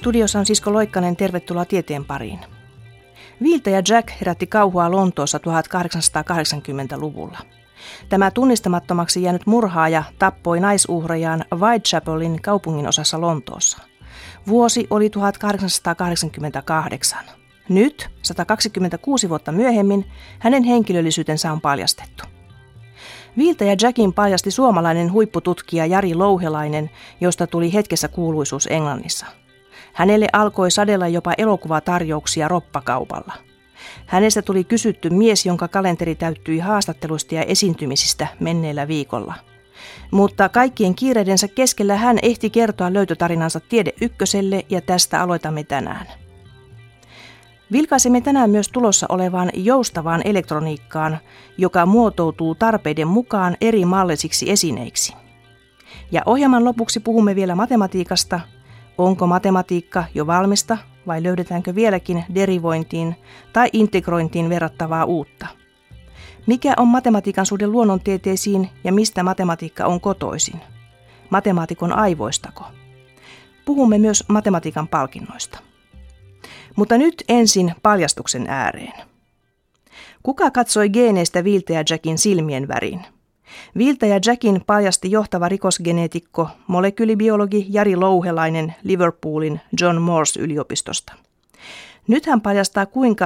Studiossa on Sisko Loikkanen, tervetuloa tieteen pariin. Viiltäjä Jack herätti kauhua Lontoossa 1880-luvulla. Tämä tunnistamattomaksi jäänyt murhaaja tappoi naisuhrejaan Whitechapelin kaupunginosassa Lontoossa. Vuosi oli 1888. Nyt, 126 vuotta myöhemmin, hänen henkilöllisyytensä on paljastettu. Viiltäjä Jackin paljasti suomalainen huippututkija Jari Louhelainen, josta tuli hetkessä kuuluisuus Englannissa. Hänelle alkoi sadella jopa elokuvatarjouksia roppakaupalla. Hänestä tuli kysytty mies, jonka kalenteri täyttyi haastatteluista ja esiintymisistä menneellä viikolla. Mutta kaikkien kiireidensä keskellä hän ehti kertoa löytötarinansa Tiede Ykköselle ja tästä aloitamme tänään. Vilkaisemme tänään myös tulossa olevaan joustavaan elektroniikkaan, joka muotoutuu tarpeiden mukaan eri mallisiksi esineiksi. Ja ohjelman lopuksi puhumme vielä matematiikasta. Onko matematiikka jo valmista vai löydetäänkö vieläkin derivointiin tai integrointiin verrattavaa uutta? Mikä on matematiikan suhde luonnontieteisiin ja mistä matematiikka on kotoisin? Matemaatikon aivoistako? Puhumme myös matematiikan palkinnoista. Mutta nyt ensin paljastuksen ääreen. Kuka katsoi geeneistä Viiltäjä Jackin silmien värin? Viiltäjä Jackin paljasti johtava rikosgeneetikko, molekyylibiologi Jari Louhelainen Liverpoolin John Moores yliopistosta. Nyt hän paljastaa, kuinka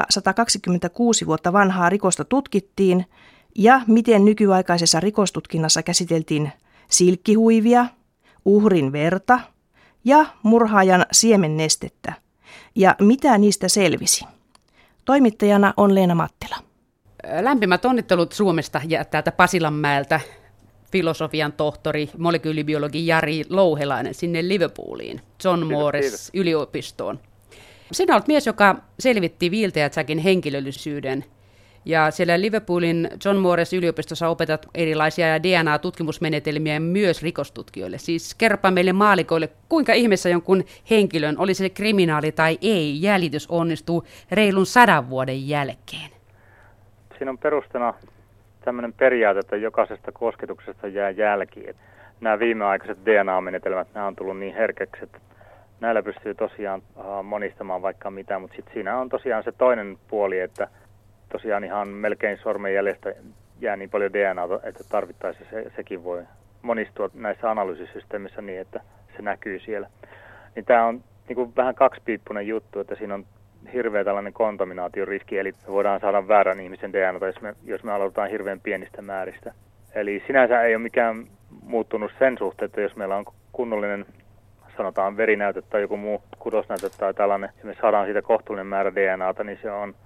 126 vuotta vanhaa rikosta tutkittiin ja miten nykyaikaisessa rikostutkinnassa käsiteltiin silkkihuivia, uhrin verta ja murhaajan siemennestettä. Ja mitä niistä selvisi? Toimittajana on Leena Mattila. Lämpimät onnittelut Suomesta ja täältä Pasilanmäeltä filosofian tohtori, molekyylibiologi Jari Louhelainen sinne Liverpooliin, John Moores yliopistoon. Sinä olet mies, joka selvitti Viiltäjä Jackin henkilöllisyyden. Ja siellä Liverpoolin John Moores yliopistossa opetat erilaisia DNA-tutkimusmenetelmiä myös rikostutkijoille. Siis kerropa meille maalikoille, kuinka ihmeessä jonkun henkilön, oli se kriminaali tai ei, jäljitys onnistuu reilun 100 vuoden jälkeen. Siinä on perustana tämmöinen periaate, että jokaisesta kosketuksesta jää jälki. Nämä viimeaikaiset DNA-menetelmät, nämä on tullut niin herkäksi, että näillä pystyy tosiaan monistamaan vaikka mitä, mutta sitten siinä on tosiaan se toinen puoli, että tosiaan ihan melkein sormenjäljestä jää niin paljon DNAta, että tarvittaessa sekin voi monistua näissä analyysisysteemissä niin, että se näkyy siellä. Niin tämä on niin kuin vähän kaksipiippunen juttu, että siinä on hirveä tällainen kontaminaatioriski, eli voidaan saada väärän ihmisen DNAta, jos me aloitetaan hirveän pienistä määristä. Eli sinänsä ei ole mikään muuttunut sen suhteen, että jos meillä on kunnollinen, sanotaan verinäyte tai joku muu kudosnäyte tai tällainen, ja me saadaan siitä kohtuullinen määrä DNAta, niin se on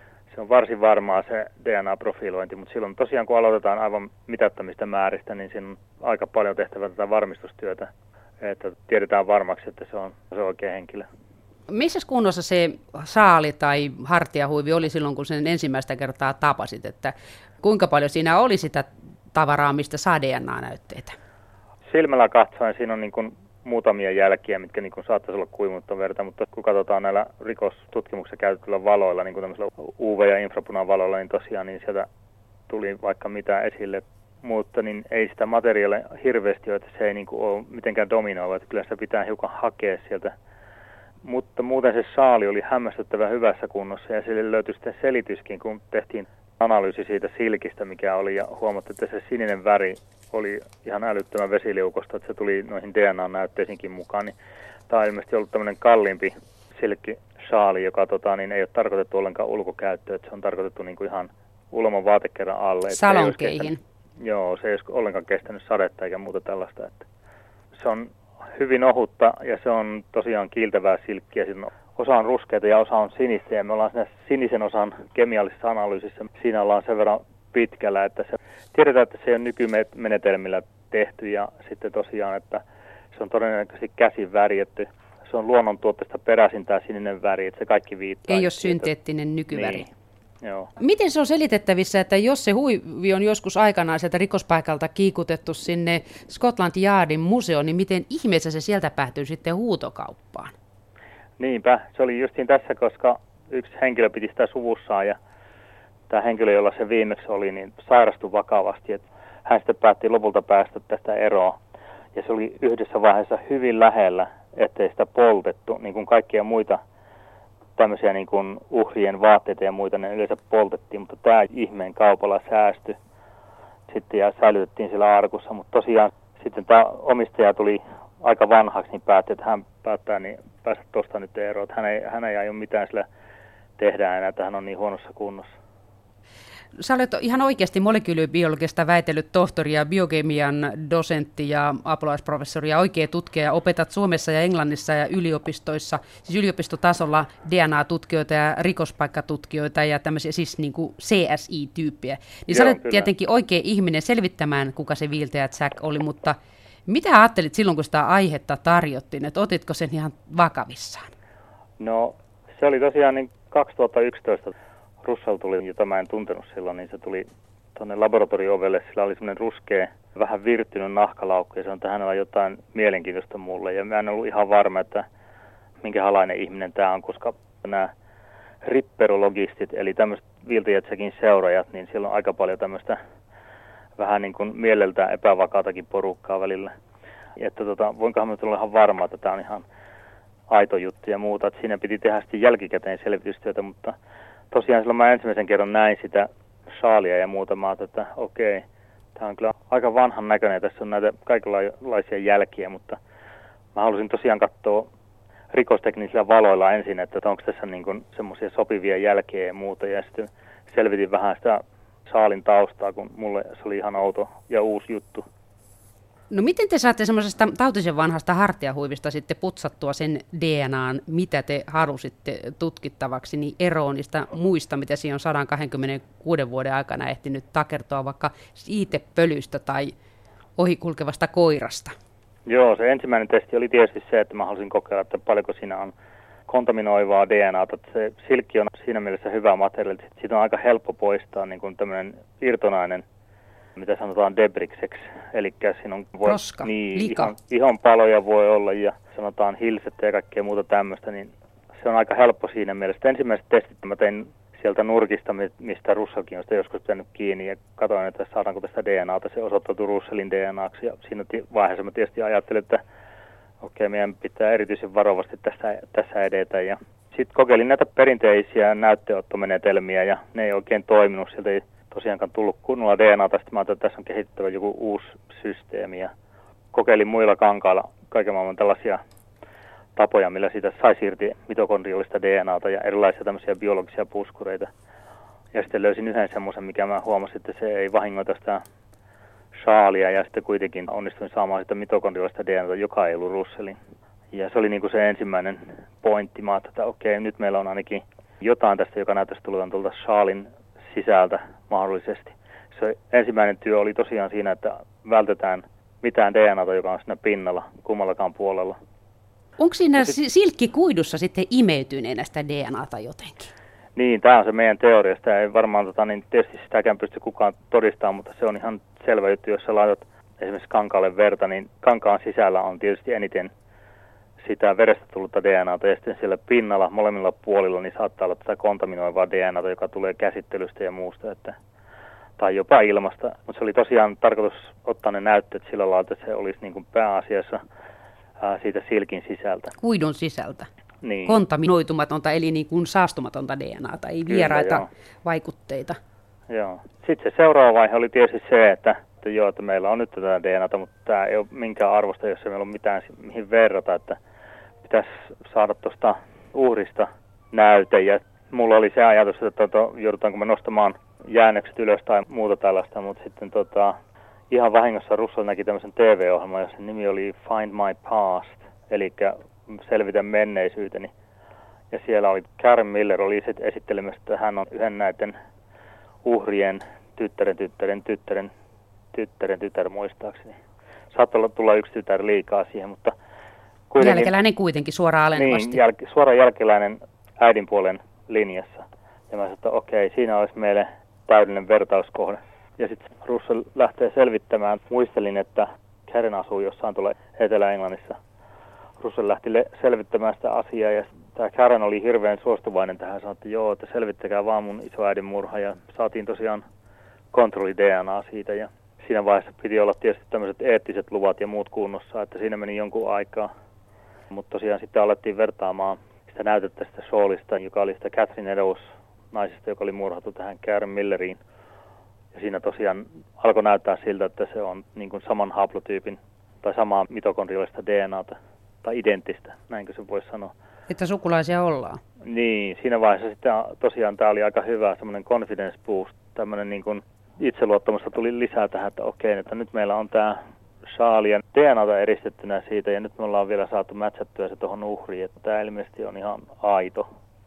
varsin varmaa se DNA-profilointi, mutta silloin tosiaan kun aloitetaan aivan mitattomista määristä, niin siinä on aika paljon tehtävää tätä varmistustyötä, että tiedetään varmaksi, että se on oikea henkilö. Missä kunnossa se saali tai hartiahuivi oli silloin, kun sen ensimmäistä kertaa tapasit, että kuinka paljon siinä oli sitä tavaraa, mistä saa DNA-näytteitä? Silmällä katsoen siinä on niin kuin muutamia jälkiä, mitkä niin kuin saattaisi olla kuivuutta verta, mutta kun katsotaan näillä rikostutkimuksessa käytetyillä valoilla, niin kuin tämmöisillä UV- ja infrapunavaloilla, niin tosiaan niin sieltä tuli vaikka mitä esille, mutta niin ei sitä materiaalia hirveästi ole, että se ei niin kuin ole mitenkään dominoiva, että kyllä sitä pitää hiukan hakea sieltä. Mutta muuten se saali oli hämmästyttävän hyvässä kunnossa ja sille löytyi sitten selityskin, kun tehtiin analyysi siitä silkistä, mikä oli, ja huomattiin, että se sininen väri oli ihan älyttömän vesiliukosta, että se tuli noihin DNA-näytteisiinkin mukaan. Niin tämä on ilmeisesti ollut tämmöinen kalliimpi silkkisaali, joka niin ei ole tarkoitettu ollenkaan ulkokäyttöön, että se on tarkoitettu niin kuin ihan ulman vaatekerran alle. Salonkeihin. Joo, se ei olisi ollenkaan kestänyt sadetta eikä muuta tällaista. Että se on hyvin ohutta ja se on tosiaan kiiltävää silkkiä. Osa on ruskeita ja osa on sinistä ja me ollaan siinä sinisen osan kemiallisessa analyysissä. Siinä ollaan sen verran pitkällä, että tiedetään, että se on nykymenetelmillä tehty ja sitten tosiaan, että se on todennäköisesti käsin värjätty. Se on luonnontuotteesta peräisin tämä sininen väri, että se kaikki viittaa. Ei ole synteettinen nykyväri. Niin. Joo. Miten se on selitettävissä, että jos se huivi on joskus aikanaan sieltä rikospaikalta kiikutettu sinne Scotland Yardin museoon, niin miten ihmeessä se sieltä päätyy sitten huutokauppaan? Niinpä, se oli justiin tässä, koska yksi henkilö piti sitä suvussaan ja tämä henkilö, jolla se viimeksi oli, niin sairastui vakavasti. Että hän sitten päätti lopulta päästä tästä eroon. Ja se oli yhdessä vaiheessa hyvin lähellä ettei sitä poltettu, niin kuin kaikkia muita tämmöisiä niin kuin uhrien vaatteita ja muita, ne yleensä poltettiin, mutta tämä ihmeen kaupalla säästyi sitten ja säilytettiin siellä arkussa, mutta tosiaan sitten tämä omistaja tuli aika vanhaksi, niin päätti, että hän päättää niin päästä tuosta nyt eroon, että hän ei aio mitään sillä tehdä enää, että hän on niin huonossa kunnossa. Sä olet ihan oikeasti molekyylibiologista väitellyt tohtori ja biokemian dosentti ja apulaisprofessori ja oikea tutkija ja opetat Suomessa ja Englannissa ja yliopistoissa, siis yliopistotasolla DNA-tutkijoita ja rikospaikkatutkijoita ja tämmöisiä siis niin kuin CSI-tyyppiä. Niin sä olet tietenkin oikea ihminen selvittämään, kuka se viiltäjä Jack oli, mutta mitä ajattelit silloin, kun sitä aihetta tarjottiin, että otitko sen ihan vakavissaan? No se oli tosiaan niin 2011. Russell tuli, jota mä en tuntenut silloin, niin se tuli tuonne laboratorio-ovelle. Sillä oli semmoinen ruskea, vähän virttynyt nahkalaukku ja sanoi, että hänellä on jotain mielenkiintoista mulle. Ja mä en ollut ihan varma, että minkälainen ihminen tämä on, koska nämä ripperologistit, eli tämmöiset viiltäjätsäkin seuraajat, niin siellä on aika paljon tämmöistä vähän niin kuin mieleltään epävakaatakin porukkaa välillä. Että voinkohan mä olla ihan varma, että tämä on ihan aito juttu ja muuta. Että siinä piti tehdä sitten jälkikäteen selvitystyötä, mutta tosiaan silloin mä ensimmäisen kerran näin sitä shaalia ja muuta. Mä ajattelin, että okei, tämä on kyllä aika vanhan näköinen. Tässä on näitä kaikenlaisia jälkiä, mutta mä halusin tosiaan katsoa rikosteknisillä valoilla ensin, että onko tässä niin kuin semmoisia sopivia jälkiä ja muuta. Ja sitten selvitin vähän sitä saalin taustaa, kun mulle se oli ihan outo ja uusi juttu. No miten te saatte semmoisesta tautisen vanhasta hartiahuivista sitten putsattua sen DNAn, mitä te halusitte tutkittavaksi, niin eroon niistä muista, mitä siinä on 126 vuoden aikana ehtinyt takertua, vaikka siitepölystä tai ohikulkevasta koirasta? Joo, se ensimmäinen testi oli tietysti se, että mä halusin kokeilla, että paljonko siinä on kontaminoivaa DNAta. Se silkki on siinä mielessä hyvä materiaali, että siitä on aika helppo poistaa niin kuin tämmöinen irtonainen, mitä sanotaan debrikseksi, eli siinä on roska, lika. Ihonpaloja voi olla ja sanotaan hilsettä ja kaikkea muuta tämmöistä, niin se on aika helppo siinä mielessä. Ensimmäiset testit mä tein sieltä nurkista, mistä Russellkin on sitä joskus pitänyt kiinni ja katsoin, että saadaanko tästä DNAta. Se osoittautui Russellin DNAksi ja siinä vaiheessa mä tietysti ajattelin, että okei, meidän pitää erityisen varovasti tässä edetä. Ja sitten kokeilin näitä perinteisiä näytteenottomenetelmiä ja ne ei oikein toiminut. Sieltä ei tosiaankaan tullut kunnolla DNAta. Sitten mä ajattelin, että tässä on kehittävä joku uusi systeemi. Ja kokeilin muilla kankailla kaiken maailman tällaisia tapoja, millä siitä saisi irti mitokondriallista DNAta ja erilaisia tämmöisiä biologisia puskureita. Ja sitten löysin yhden semmoisen, mikä mä huomasin, että se ei vahingoita sitä shaalia ja sitten kuitenkin onnistuin saamaan sitä mitokondriallista DNAta, joka ei ollut Russellin. Ja se oli niin kuin se ensimmäinen pointti. Mä ajattelin, että okei, nyt meillä on ainakin jotain tästä, joka näyttäisi tulevan tuolta shaalin sisältä mahdollisesti. Se ensimmäinen työ oli tosiaan siinä, että vältetään mitään DNAta, joka on siinä pinnalla kummallakaan puolella. Onko siinä silkkikuidussa sitten imeytyneenä sitä DNAta jotenkin? Niin, tämä on se meidän teoria. Sitä ei varmaan, niin tietysti sitäkään pysty kukaan todistamaan, mutta se on ihan selvä juttu, jos sä laitat esimerkiksi kankaalle verta, niin kankaan sisällä on tietysti eniten sitä verestä tullutta DNAta ja sitten siellä pinnalla molemmilla puolilla niin saattaa olla tätä kontaminoivaa DNAta, joka tulee käsittelystä ja muusta, tai jopa ilmasta. Mutta se oli tosiaan tarkoitus ottaa ne näytteet sillä lailla, että se olisi niin kuin pääasiassa siitä silkin sisältä. Kuidun sisältä. Niin. Kontaminoitumatonta, eli niin kuin saastumatonta DNAta, ei vieraita vaikutteita. Joo. Sitten se seuraava vaihe oli tietysti se, että meillä on nyt tätä DNAta, mutta tämä ei ole minkään arvosta, jos ei meillä ole mitään mihin verrata, että pitäisi saada tuosta uhrista näyte. Ja mulla oli se ajatus, että joudutaanko me nostamaan jäännökset ylös tai muuta tällaista, mutta sitten ihan vahingossa Russell näki tämmöisen TV-ohjelman, jossa nimi oli Find My Past, eli Selvitä menneisyyteni. Ja siellä oli Karen Miller oli esittelemässä, että hän on yhden näiden uhrien tyttär muistaakseni. Saattaa tulla yksi tytär liikaa siihen, mutta kuitenkin... Jälkeläinen kuitenkin suoraan alenevasti. Niin, suoraan jälkeläinen äidinpuolen linjassa. Ja mä sanoin, että okei, siinä olisi meille täydellinen vertauskohde. Ja sitten Russell lähtee selvittämään. Muistelin, että Karen asuu jossain tuolla Etelä-Englannissa. Russell lähti selvittämään sitä asiaa ja tämä Karen oli hirveän suostuvainen tähän. Sanoi, että joo, että selvittäkää vaan mun isoäidin murha ja saatiin tosiaan kontrolli DNA siitä. Ja siinä vaiheessa piti olla tietysti tämmöiset eettiset luvat ja muut kunnossa, että siinä meni jonkun aikaa. Mutta tosiaan sitten alettiin vertaamaan sitä näytettä sitä Shawlista, joka oli sitä Catherine Eddowes naisesta, joka oli murhattu tähän Karen Milleriin. Ja siinä tosiaan alkoi näyttää siltä, että se on niin kuin saman haplotyypin tai samaa mitokondriallista DNAta tai identtistä, näinkö se voisi sanoa. Että sukulaisia ollaan. Niin, siinä vaiheessa sitten tosiaan tämä oli aika hyvä semmoinen confidence boost, tämmöinen niin kuin itseluottamusta tuli lisää tähän, että okei, että nyt meillä on tämä Charlien DNAta eristettynä siitä ja nyt me ollaan vielä saatu mätsättyä se tuohon uhriin, että tämä ilmeisesti on ihan aito.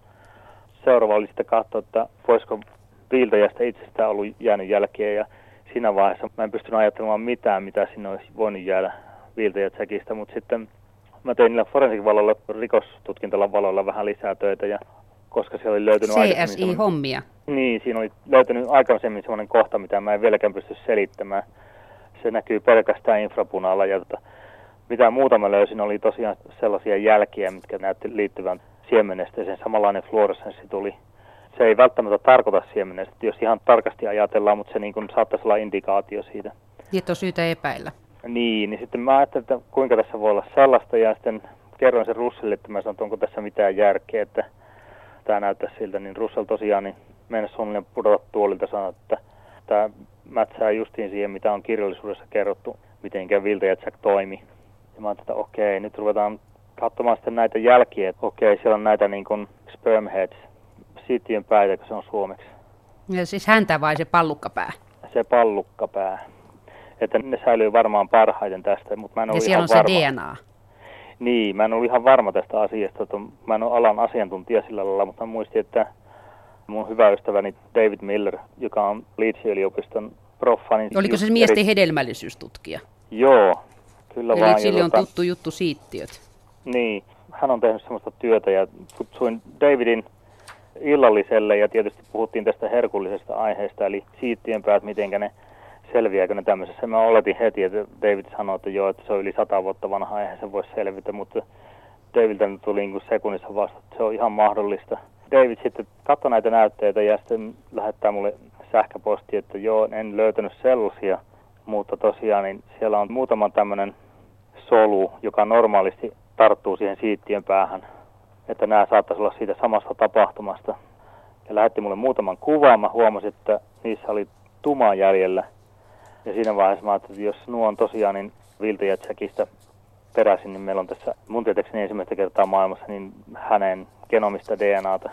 Seuraava oli sitten katsoa, että voisiko viiltäjästä itsestään ollut jäänyt jälkeen ja siinä vaiheessa mä en pystynyt ajattelemaan mitään, mitä siinä olisi voinut jäädä viiltäjätsäkistä, mutta sitten mä tein niillä forensikin valolla, rikostutkintalan valolla vähän lisää töitä ja koska siellä oli löytynyt CSI-hommia. Niin, siinä oli löytynyt aikaisemmin semmoinen kohta, mitä mä en vieläkään pysty selittämään. Se näkyy pelkästään infrapunalla ja mitä muuta mä löysin oli tosiaan sellaisia jälkiä, mitkä näytti liittyvän siemenesteeseen. Samanlainen fluoressenssi tuli. Se ei välttämättä tarkoita siemenestettä, jos ihan tarkasti ajatellaan, mutta se niin kuin saattaisi olla indikaatio siitä. Että on syytä epäillä. Niin sitten mä ajattelin, että kuinka tässä voi olla sellaista ja sitten kerroin sen Russellille, että mä sanoin, että onko tässä mitään järkeä, että tämä näyttää siltä, niin Russell tosiaan niin mennessä suunnilleen pudota tuolilta sanoi, että tämä mätsää justiin siihen, mitä on kirjallisuudessa kerrottu, miten viiltäjätsäk toimi. Ja mä ajattelin, että okei, nyt ruvetaan katsomaan sitten näitä jälkiä, että okei, siellä on näitä niin kuin sperm heads, siittiön päitä, kun se on suomeksi. Ja siis häntä vai se pallukkapää? Se pallukkapää. Että ne säilyy varmaan parhaiten tästä, mutta mä en ole ja siellä on varma. Se DNA. Niin, mä en ole ihan varma tästä asiasta, että mä en ole alan asiantuntija sillä lailla, mutta mä muistin, että mun hyvä ystäväni David Miller, joka on Leedsin yliopiston proffa. Niin oliko se miesten hedelmällisyystutkija? Joo, kyllä vaan. Eli sille on tuttu juttu siittiöt. Niin, hän on tehnyt semmoista työtä ja kutsuin Davidin illalliselle ja tietysti puhuttiin tästä herkullisesta aiheesta, eli siittien päät, mitenkä ne selviääkö ne tämmöisessä. Mä oletin heti, että David sanoi, että joo, että se on yli 100 vuotta vanha, eihän se voi selvitä, mutta Davidiltä tuli niin kuin sekunnissa vasta, että se on ihan mahdollista. David sitten katsoi näitä näytteitä ja sitten lähettää mulle sähköpostia, että joo, en löytänyt sellaisia, mutta tosiaan niin siellä on muutama tämmöinen solu, joka normaalisti tarttuu siihen siittien päähän, että nämä saattaisi olla siitä samasta tapahtumasta. Ja lähetti mulle muutaman kuvan, mä huomasin, että niissä oli tuma jäljellä. Ja siinä vaiheessa mä ajattelin, että jos nuo on tosiaan niin viiltäjätsäkistä peräisin, niin meillä on tässä mun tietääkseni ensimmäistä kertaa maailmassa niin hänen genomista DNAta.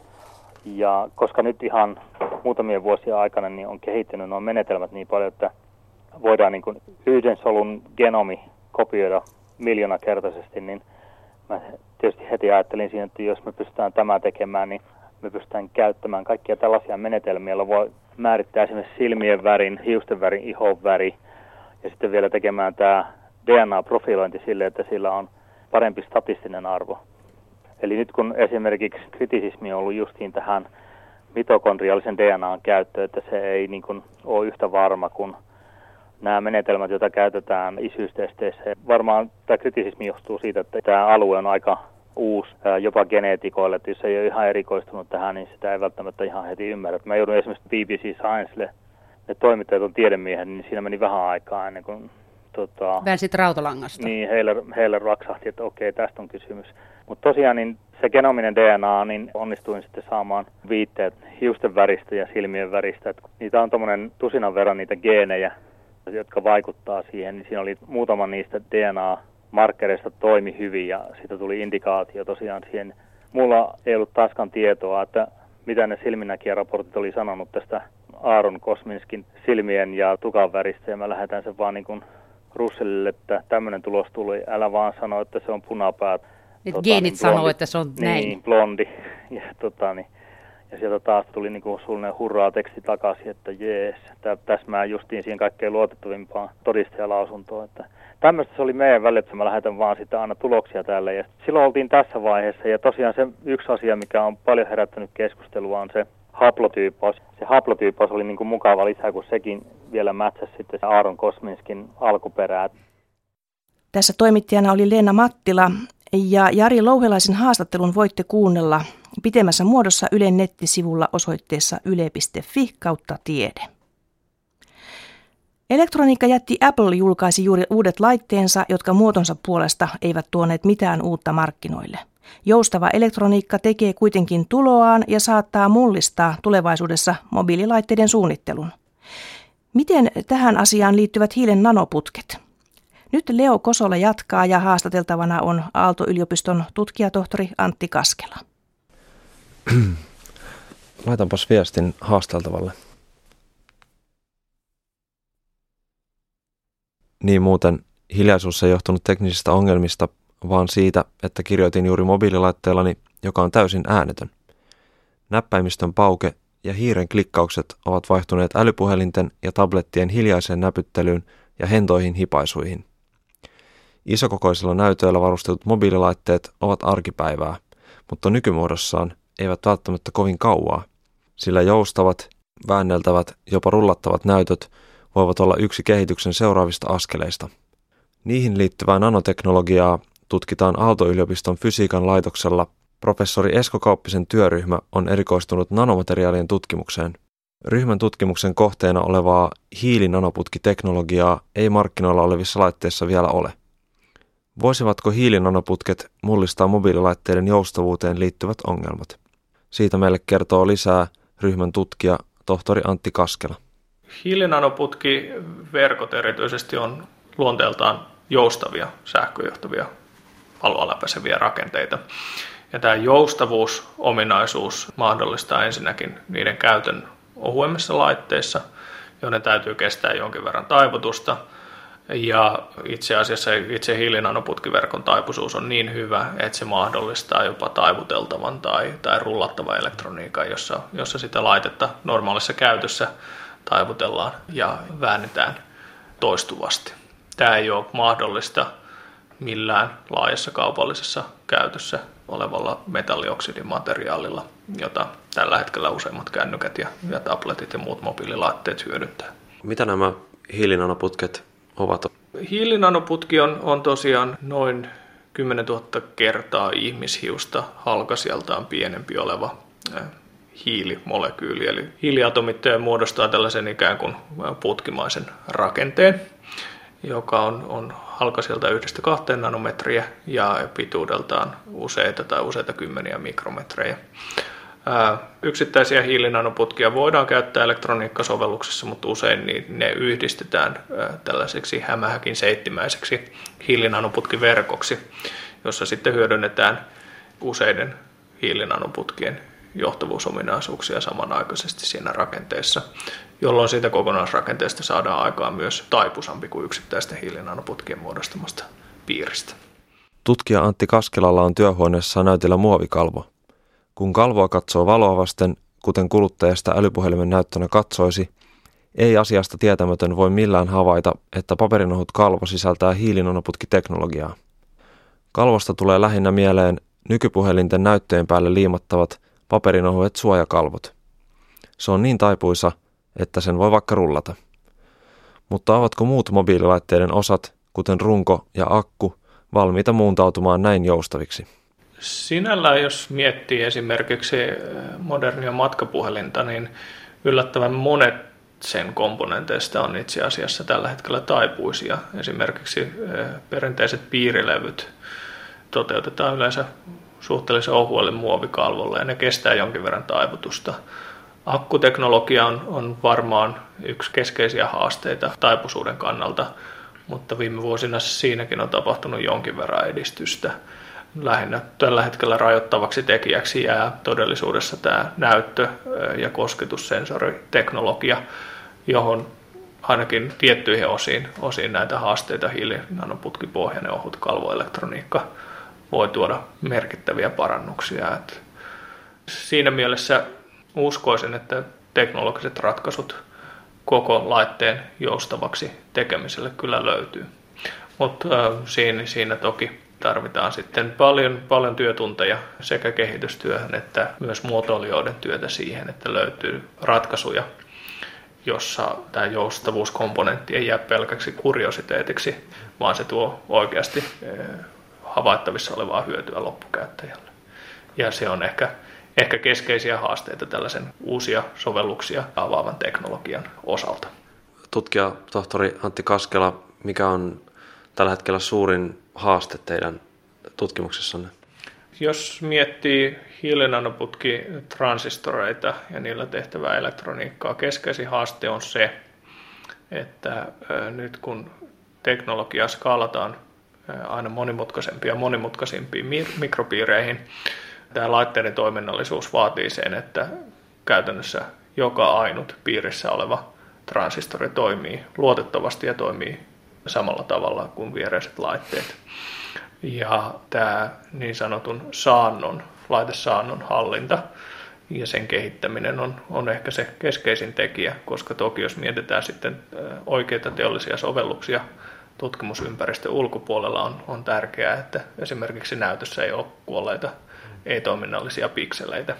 Ja koska nyt ihan muutamien vuosien aikana niin on kehittynyt nuo menetelmät niin paljon, että voidaan niin kuin yhden solun genomi kopioida miljoonakertaisesti, niin mä tietysti heti ajattelin siinä, että jos me pystytään tämä tekemään, niin me pystytään käyttämään kaikkia tällaisia menetelmiä, joilla voi määrittää esimerkiksi silmien värin, hiusten värin, ihon väri ja sitten vielä tekemään tämä DNA-profilointi sille, että sillä on parempi statistinen arvo. Eli nyt kun esimerkiksi kritisismi on ollut justiin tähän mitokondriaalisen DNAn käyttöön, että se ei niin kuin ole yhtä varma kuin nämä menetelmät, joita käytetään isyystesteissä. Varmaan tämä kritisismi johtuu siitä, että tämä alue on aika uusi jopa geneetikoille, että jos ei ole ihan erikoistunut tähän, niin sitä ei välttämättä ihan heti ymmärrä. Mä joudun esimerkiksi BBC Sciencelle, ne toimittajat on tiedemiehet, niin siinä meni vähän aikaa ennen kuin väänsit rautalangasta. Niin, heille raksahti, että okei, tästä on kysymys. Mutta tosiaan niin se genominen DNA, niin onnistuin sitten saamaan viitteet hiusten väristä ja silmien väristä. Et niitä on tommoinen tusinan verran niitä geenejä, jotka vaikuttaa siihen. Niin siinä oli muutama niistä DNA-markkereista toimi hyvin ja siitä tuli indikaatio tosiaan siihen. Mulla ei ollut taaskaan tietoa, että mitä ne silminnäkijäraportit oli sanonut tästä Aaron Kosminskin silmien ja tukan väristä. Ja mä lähetän sen vaan niin kuin Russellille, että tämmöinen tulos tuli. Älä vaan sano, että se on punapäät. Geenit sanoo, että se on näin. Niin, blondi. Ja sieltä taas tuli niinku suullinen hurraa-teksti takaisin, että jees, tämä täsmää justiin siihen kaikkein luotettavimpaan todistajalausuntoon. Että tämmöistä se oli meidän välillä, että mä lähetän vaan sitä aina tuloksia tälle. Ja silloin oltiin tässä vaiheessa ja tosiaan se yksi asia, mikä on paljon herättänyt keskustelua, on se haplotyyppaus. Se haplotyyppaus oli niinku mukava lisää, kun sekin vielä mätsäsi sitten Aaron Kosminskin alkuperää. Tässä toimittajana oli Leena Mattila ja Jari Louhelaisen haastattelun voitte kuunnella pitemmässä muodossa Ylen nettisivulla osoitteessa yle.fi/tiede. Elektroniikkajätti Apple julkaisi juuri uudet laitteensa, jotka muotonsa puolesta eivät tuoneet mitään uutta markkinoille. Joustava elektroniikka tekee kuitenkin tuloaan ja saattaa mullistaa tulevaisuudessa mobiililaitteiden suunnittelun. Miten tähän asiaan liittyvät hiilen nanoputket? Nyt Leo Kosola jatkaa ja haastateltavana on Aalto-yliopiston tutkijatohtori Antti Kaskela. Laitanpas viestin haasteltavalle. Niin muuten hiljaisuus ei johtunut teknisistä ongelmista, vaan siitä, että kirjoitin juuri mobiililaitteellani, joka on täysin äänetön. Näppäimistön pauke ja hiiren klikkaukset ovat vaihtuneet älypuhelinten ja tablettien hiljaiseen näpyttelyyn ja hentoihin hipaisuihin. Isokokoisilla näytöillä varustetut mobiililaitteet ovat arkipäivää, mutta nykymuodossaan eivät välttämättä kovin kauaa, sillä joustavat, väänneltävät, jopa rullattavat näytöt voivat olla yksi kehityksen seuraavista askeleista. Niihin liittyvää nanoteknologiaa tutkitaan Aalto-yliopiston fysiikan laitoksella. Professori Esko Kauppisen työryhmä on erikoistunut nanomateriaalien tutkimukseen. Ryhmän tutkimuksen kohteena olevaa hiilinanoputkiteknologiaa ei markkinoilla olevissa laitteissa vielä ole. Voisivatko hiilinanoputket mullistaa mobiililaitteiden joustavuuteen liittyvät ongelmat? Siitä meille kertoo lisää ryhmän tutkija tohtori Antti Kaskela. Hiilinanoputkiverkot erityisesti on luonteeltaan joustavia sähköjohtavia valoläpäiseviä rakenteita. Ja tämä joustavuusominaisuus mahdollistaa ensinnäkin niiden käytön ohuemmissa laitteissa, joiden täytyy kestää jonkin verran taivutusta. Ja itse asiassa itse hiilinanoputkiverkon taipuisuus on niin hyvä, että se mahdollistaa jopa taivuteltavan tai rullattavan elektroniikan, jossa sitä laitetta normaalissa käytössä taivutellaan ja väännetään toistuvasti. Tämä ei ole mahdollista millään laajassa kaupallisessa käytössä olevalla metallioksidimateriaalilla, jota tällä hetkellä useimmat kännykät ja tabletit ja muut mobiililaitteet hyödyntää. Mitä nämä hiilinanoputket ovat? Hiilinanoputki on tosiaan noin 10 000 kertaa ihmishiusta halkaisijaltaan pienempi oleva hiilimolekyyli. Eli hiiliatomit muodostaa tällaisen ikään kuin putkimaisen rakenteen, joka on halkaisijaltaan 1-2 nanometriä ja pituudeltaan useita kymmeniä mikrometrejä. Yksittäisiä hiilinanoputkia voidaan käyttää elektroniikkasovelluksessa, mutta usein ne yhdistetään tällaiseksi hämähäkin seittimäiseksi hiilinanoputkiverkoksi, jossa sitten hyödynnetään useiden hiilinanoputkien johtavuusominaisuuksia samanaikaisesti siinä rakenteessa, jolloin siitä kokonaisrakenteesta saadaan aikaan myös taipuisampi kuin yksittäisten hiilinanoputkien muodostamasta piiristä. Tutkija Antti Kaskelalla on työhuoneessa näytillä muovikalvo. Kun kalvoa katsoo valoa vasten, kuten kuluttajasta älypuhelimen näyttönä katsoisi, ei asiasta tietämätön voi millään havaita, että paperinohut kalvo sisältää hiilinanoputkiteknologiaa. Kalvosta tulee lähinnä mieleen nykypuhelinten näyttöjen päälle liimattavat paperinohuet suojakalvot. Se on niin taipuisa, että sen voi vaikka rullata. Mutta ovatko muut mobiililaitteiden osat, kuten runko ja akku, valmiita muuntautumaan näin joustaviksi? Sinällään, jos miettii esimerkiksi modernia matkapuhelinta, niin yllättävän monet sen komponenteista on itse asiassa tällä hetkellä taipuisia. Esimerkiksi perinteiset piirilevyt toteutetaan yleensä suhteellisen ohuelle muovikalvolle ja ne kestää jonkin verran taivutusta. Akkuteknologia on varmaan yksi keskeisiä haasteita taipuisuuden kannalta, mutta viime vuosina siinäkin on tapahtunut jonkin verran edistystä. Lähinnä tällä hetkellä rajoittavaksi tekijäksi jää todellisuudessa tämä näyttö- ja kosketussensoriteknologia, johon ainakin tiettyihin osiin näitä haasteita hiilinanoputkipohjainen ohut kalvoelektroniikka voi tuoda merkittäviä parannuksia. Siinä mielessä uskoisin, että teknologiset ratkaisut koko laitteen joustavaksi tekemiselle kyllä löytyy, mutta siinä toki tarvitaan sitten paljon työtunteja sekä kehitystyöhön että myös muotoilijoiden työtä siihen, että löytyy ratkaisuja, jossa tämä joustavuuskomponentti ei jää pelkäksi kuriositeetiksi, vaan se tuo oikeasti havaittavissa olevaa hyötyä loppukäyttäjälle. Ja se on ehkä keskeisiä haasteita tällaisen uusia sovelluksia avaavan teknologian osalta. tutkija tohtori Antti Kaskela, mikä on tällä hetkellä suurin haaste teidän tutkimuksessanne? Jos miettii hiilinanoputki-transistoreita ja niillä tehtävää elektroniikkaa, keskeisin haaste on se, että nyt kun teknologiaa skaalataan aina monimutkaisempiin mikropiireihin, tämä laitteiden toiminnallisuus vaatii sen, että käytännössä joka ainut piirissä oleva transistori toimii luotettavasti ja toimii samalla tavalla kuin viereiset laitteet. Ja tämä niin sanotun laitesaannon hallinta ja sen kehittäminen on ehkä se keskeisin tekijä, koska toki jos mietitään sitten oikeita teollisia sovelluksia tutkimusympäristön ulkopuolella, on tärkeää, että esimerkiksi näytössä ei ole kuolleita ei-toiminnallisia pikseleitä.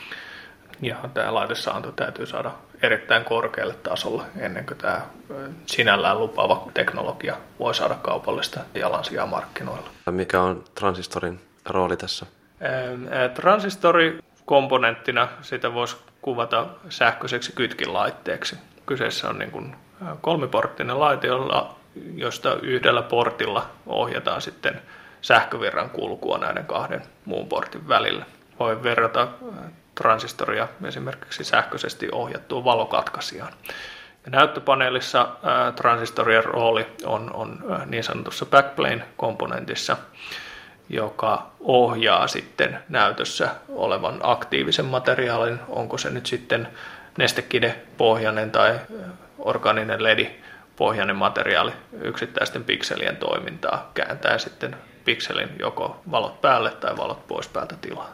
Ja tämä laitesaanto täytyy saada erittäin korkealle tasolle ennen kuin tämä sinällään lupaava teknologia voi saada kaupallista jalansijaa markkinoilla. Mikä on transistorin rooli tässä? Transistori komponenttina sitä voisi kuvata sähköiseksi kytkinlaitteeksi. Kyseessä on niin kuin kolmiporttinen laite, josta yhdellä portilla ohjataan sitten sähkövirran kulkua näiden kahden muun portin välillä. Voi verrata transistoria esimerkiksi sähköisesti ohjattuun valokatkaisijaan. Ja näyttöpaneelissa transistorien rooli on niin sanotussa backplane-komponentissa, joka ohjaa sitten näytössä olevan aktiivisen materiaalin, onko se nyt sitten nestekidepohjainen tai orgaaninen ledipohjainen materiaali, yksittäisten pikselien toimintaa, kääntää sitten pikselin joko valot päälle tai valot pois päältä tilaa.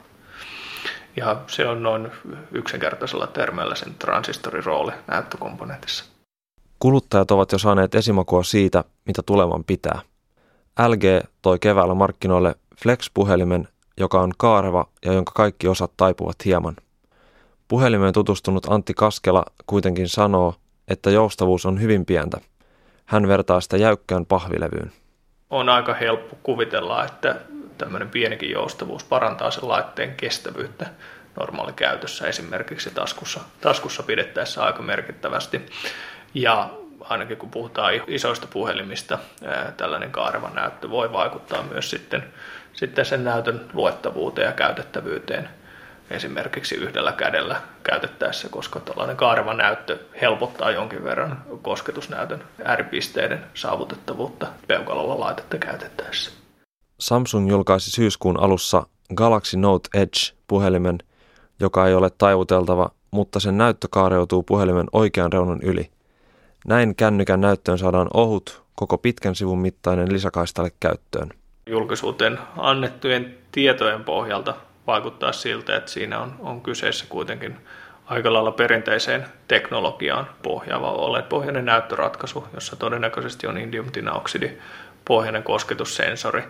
Ja se on noin yksinkertaisella termeillä sen transistorin rooli näyttökomponentissa. Kuluttajat ovat jo saaneet esimakua siitä, mitä tulevan pitää. LG toi keväällä markkinoille Flex-puhelimen, joka on kaareva ja jonka kaikki osat taipuvat hieman. Puhelimeen tutustunut Antti Kaskela kuitenkin sanoo, että joustavuus on hyvin pientä. Hän vertaa sitä jäykkään pahvilevyyn. On aika helppo kuvitella, että tämmöinen pienikin joustavuus parantaa sen laitteen kestävyyttä normaalikäytössä, esimerkiksi taskussa pidettäessä aika merkittävästi. Ja ainakin kun puhutaan isoista puhelimista, tällainen kaareva näyttö voi vaikuttaa myös sitten sen näytön luettavuuteen ja käytettävyyteen esimerkiksi yhdellä kädellä käytettäessä, koska tällainen kaareva näyttö helpottaa jonkin verran kosketusnäytön ääripisteiden saavutettavuutta peukalolla laitetta käytettäessä. Samsung julkaisi syyskuun alussa Galaxy Note Edge-puhelimen, joka ei ole taivuteltava, mutta sen näyttö kaareutuu puhelimen oikean reunan yli. Näin kännykän näyttöön saadaan ohut, koko pitkän sivun mittainen lisäkaistalle käyttöön. Julkisuuteen annettujen tietojen pohjalta vaikuttaa siltä, että siinä on kyseessä kuitenkin aika lailla perinteiseen teknologiaan pohjaava OLED-pohjainen näyttöratkaisu, jossa todennäköisesti on indiumtinauksidipohjainen kosketussensori.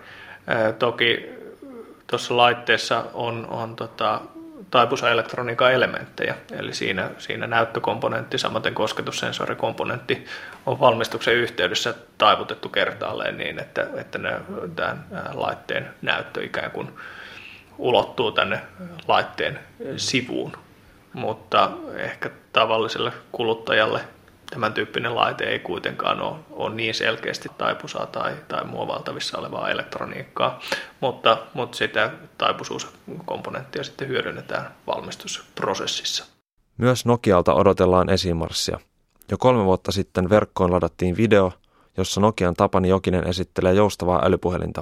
Toki tuossa laitteessa on taipuisa elektroniikan elementtejä, eli siinä näyttökomponentti, samaten kosketussensorikomponentti on valmistuksen yhteydessä taivutettu kertaalleen niin, että tämän laitteen näyttö ikään kuin ulottuu tänne laitteen sivuun, mutta ehkä tavalliselle kuluttajalle tämän tyyppinen laite ei kuitenkaan ole niin selkeästi taipuisaa tai muovailtavissa olevaa elektroniikkaa, mutta sitä taipuisuuskomponenttia sitten hyödynnetään valmistusprosessissa. Myös Nokialta odotellaan esimarssia. Jo 3 vuotta sitten verkkoon ladattiin video, jossa Nokian Tapani Jokinen esittelee joustavaa älypuhelinta.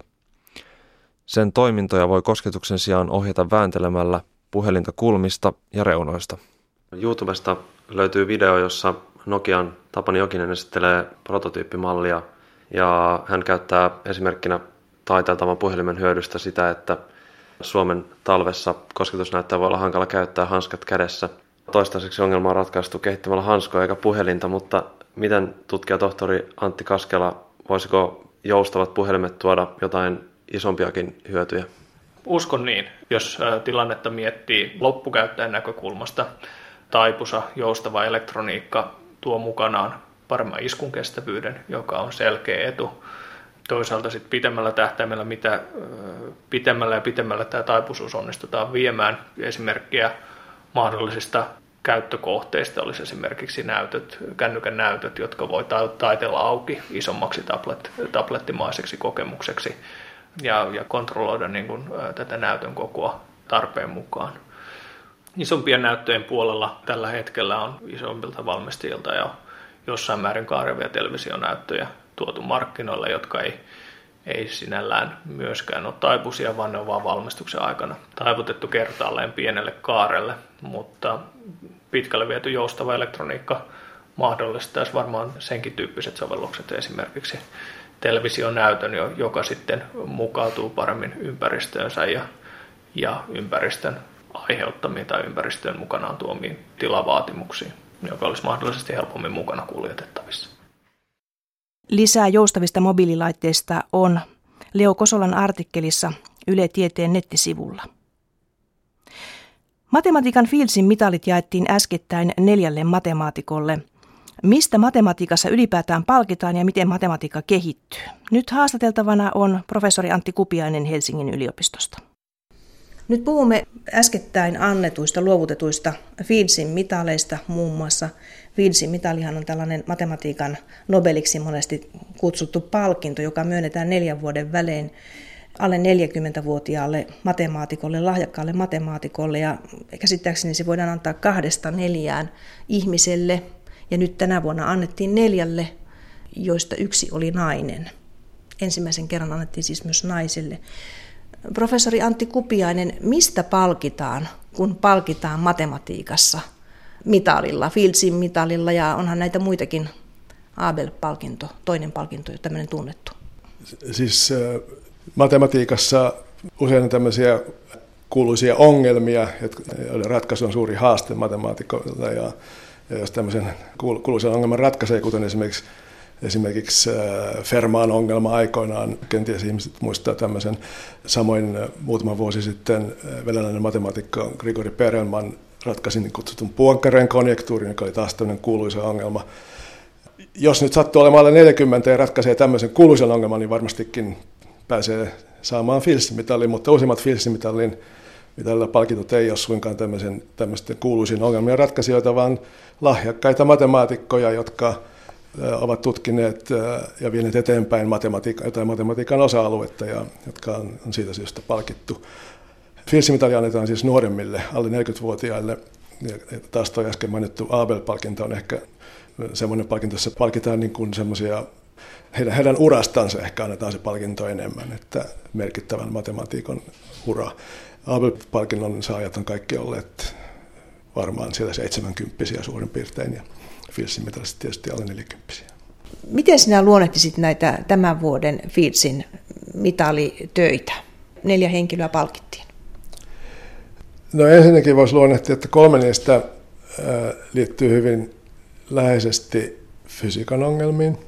Sen toimintoja voi kosketuksen sijaan ohjata vääntelemällä puhelinta kulmista ja reunoista. YouTubesta löytyy video, jossa Nokian Tapani Jokinen esittelee prototyyppimallia ja hän käyttää esimerkkinä taiteeltavan puhelimen hyödystä sitä, että Suomen talvessa kosketusnäyttöä voi olla hankala käyttää hanskat kädessä. Toistaiseksi ongelma on ratkaistu kehittämällä hanskoja eikä puhelinta, mutta miten tutkija tohtori Antti Kaskela, voisiko joustavat puhelimet tuoda jotain isompiakin hyötyjä? Uskon niin. Jos tilannetta miettii loppukäyttäjän näkökulmasta, taipuisa joustava elektroniikka tuo mukanaan paremman iskun kestävyyden, joka on selkeä etu. Toisaalta sitten pitemmällä tähtäimellä, mitä pitemmällä tämä taipuisuus onnistutaan viemään, esimerkkiä mahdollisista käyttökohteista olisi esimerkiksi kännykän näytöt, jotka voi taitella auki isommaksi tablettimaiseksi kokemukseksi ja kontrolloida niin kuin tätä näytön kokoa tarpeen mukaan. Isompien näyttöjen puolella tällä hetkellä on isommilta valmistajilta ja jossain määrin kaarevia televisionäyttöjä tuotu markkinoille, jotka ei sinällään myöskään ole taipuisia, vaan ne on vaan valmistuksen aikana taivutettu kertaalleen pienelle kaarelle, mutta pitkälle viety joustava elektroniikka mahdollistaisi varmaan senkin tyyppiset sovellukset, esimerkiksi televisionäytön, joka sitten mukautuu paremmin ympäristöönsä ja ympäristön aiheuttamiin tai ympäristön mukanaan tuomiin tilavaatimuksiin, joka olisi mahdollisesti helpommin mukana kuljetettavissa. Lisää joustavista mobiililaitteista on Leo Kosolan artikkelissa Yle Tieteen nettisivulla. Matematiikan Fieldsin mitalit jaettiin äskettäin 4 matemaatikolle. Mistä matematiikassa ylipäätään palkitaan ja miten matematiikka kehittyy? Nyt haastateltavana on professori Antti Kupiainen Helsingin yliopistosta. Nyt puhumme äskettäin annetuista, luovutetuista Fieldsin mitaleista muun muassa. Fieldsin mitalihan on tällainen matematiikan Nobeliksi monesti kutsuttu palkinto, joka myönnetään 4 vuoden välein alle 40-vuotiaalle matemaatikolle, lahjakkaalle matemaatikolle. Ja käsittääkseni se voidaan antaa 2-4 ihmiselle. Ja nyt tänä vuonna annettiin 4, joista 1 oli nainen. Ensimmäisen kerran annettiin siis myös naiselle. Professori Antti Kupiainen, mistä palkitaan, kun palkitaan matematiikassa mitalilla, Fieldsin mitalilla ja onhan näitä muitakin, Abel-palkinto, toinen palkinto, tämmöinen tunnettu? Siis matematiikassa usein on tämmöisiä kuuluisia ongelmia, joiden ratkaisu on suuri haaste matemaatikoilla ja jos tämmöisen kuuluisen ongelman ratkaisee, kuten esimerkiksi Fermaan ongelma aikoinaan, kenties ihmiset muistaa tämmöisen. Samoin muutama vuosi sitten venäläinen matemaatikko Grigori Perelman ratkaisi niin kutsutun Poincarén konjektuurin, joka oli taas tämmöinen kuuluisa ongelma. Jos nyt sattuu olemaan alle 40 ja ratkaisee tämmöisen kuuluisen ongelman, niin varmastikin pääsee saamaan Fieldsin-mitalin, mutta useimmat Fieldsin-mitalilla palkitut ei ole suinkaan tämmöisten kuuluisiin ongelmien ratkaisijoita, vaan lahjakkaita matemaatikkoja, jotka ovat tutkineet ja vieneet eteenpäin matematiikan osa-aluetta, ja jotka on siitä syystä palkittu. Fieldsin-mitali annetaan siis nuoremmille, alle 40-vuotiaille. Ja taas tuo äsken mainittu Abel-palkinto on ehkä semmoinen palkinto, jossa palkitaan niin kuin semmoisia, heidän urastansa ehkä annetaan se palkinto enemmän, että merkittävän matematiikan ura. Abel-palkinnon saajat on kaikki olleet varmaan siellä 70-vuotiaita suurin piirtein, ja Fieldsin mitalista tietysti alle 40-vuotiaita. Miten sinä luonnehtisit näitä tämän vuoden Fieldsin mitalitöitä? 4 henkilöä palkittiin. No ensinnäkin voisi luonnehtia, että 3 niistä liittyy hyvin läheisesti fysiikan ongelmiin.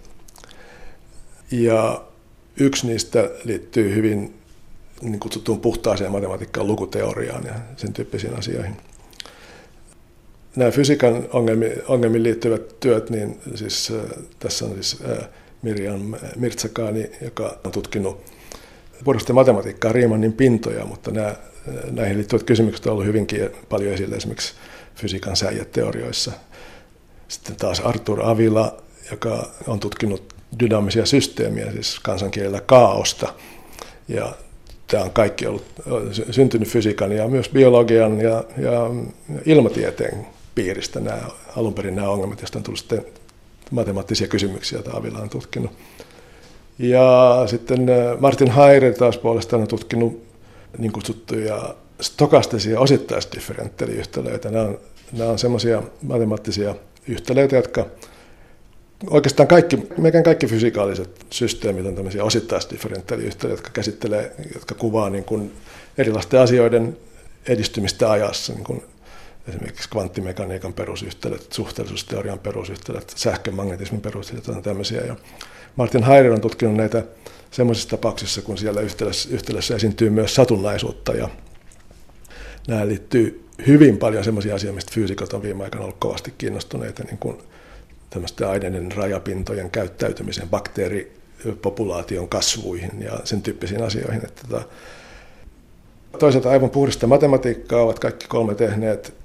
Ja 1 niistä liittyy hyvin niin kutsuttuun puhtaaseen matematiikkaan, lukuteoriaan ja sen tyyppisiin asioihin. Nämä fysiikan ongelmiin liittyvät työt, niin siis, tässä on siis Mirjam Mirzakhani, joka on tutkinut puhdasta matematiikkaa, Riemannin pintoja, mutta näihin liittyvät kysymykset ovat olleet hyvinkin paljon esillä esimerkiksi fysiikan säijäteorioissa. Sitten taas Arthur Avila, joka on tutkinut dynaamisia systeemiä, siis kansankielellä kaaosta. Ja tämä on kaikki ollut syntynyt fysiikan ja myös biologian ja ilmatieteen piiristä alun perin nämä ongelmat, joista on tullut sitten matemaattisia kysymyksiä, joita Avila on tutkinut. Ja sitten Martin Hairer taas puolestaan on tutkinut niin kutsuttuja stokastisia osittaisdifferenttialiyhtälöitä. Nämä on semmoisia matemaattisia yhtälöitä, jotka oikeastaan melkein kaikki fysikaaliset systeemit on tämmöisiä osittaisdifferenttialiyhtälöitä, jotka kuvaa niin kuin erilaisten asioiden edistymistä ajassa, niin kuin esimerkiksi kvanttimekaniikan perusyhtälöt, suhteellisuusteorian perusyhtälöt, sähkömagnetismin perusyhtälöt on tämmöisiä. Ja Martin Hairer on tutkinut näitä semmoisissa tapauksissa, kun siellä yhtälössä esiintyy myös satunnaisuutta. Ja nämä liittyy hyvin paljon semmoisia asioita, mistä fyysikot on viime aikoina ollut kovasti kiinnostuneita, niin kuin tämmöisten aineiden rajapintojen käyttäytymiseen, bakteeripopulaation kasvuihin ja sen tyyppisiin asioihin. Toisaalta aivan puhdasta matematiikkaa ovat kaikki 3 tehneet